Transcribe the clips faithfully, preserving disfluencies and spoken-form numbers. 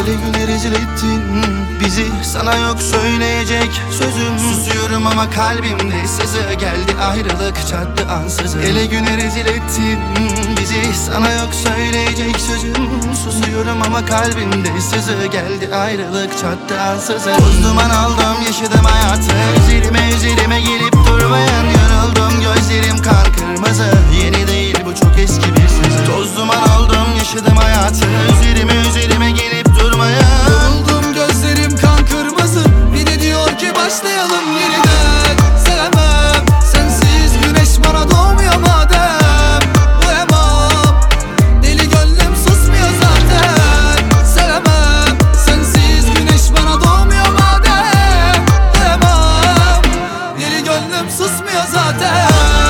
Hele güne rezil ettin bizi, sana yok söyleyecek sözüm. Susuyorum ama kalbimde sızı, geldi ayrılık çattı ansızın. Hele güne rezil ettin bizi, sana yok söyleyecek sözüm. Susuyorum ama kalbimde sızı, geldi ayrılık çattı ansızın. Toz duman aldım yaşadım hayatı, üzerime üzerime gelip durmayan yoruldum. Gözlerim kan kırmızı, yeni değil bu çok eski bir sözü. Toz duman aldım yaşadım hayatı, üzerime üzerime gelip durmayan. Yoruldum gözlerim kan kırmızı, bir de diyor ki başlayalım yeniden. Sevemem sensiz, güneş bana doğmuyor madem. Uyamam, deli gönlüm susmuyor zaten. Sevemem sensiz, güneş bana doğmuyor madem. Uyamam, deli gönlüm susmuyor zaten.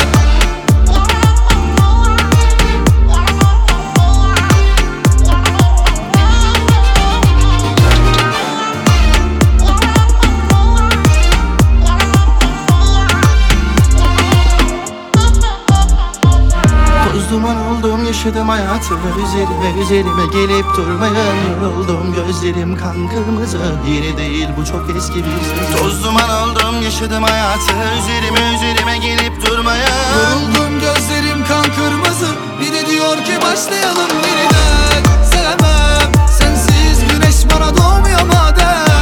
Toz duman oldum yaşadım hayatı, üzerime üzerime gelip durmayan yoruldum. Gözlerim kan kırmızı, yeni değil bu çok eski bir söz. Toz duman oldum yaşadım hayatı, üzerime üzerime gelip durmayan. Yoruldum gözlerim kan kırmızı, bir de diyor ki başlayalım yeniden. Sevemem sensiz, güneş bana doğmuyor madem.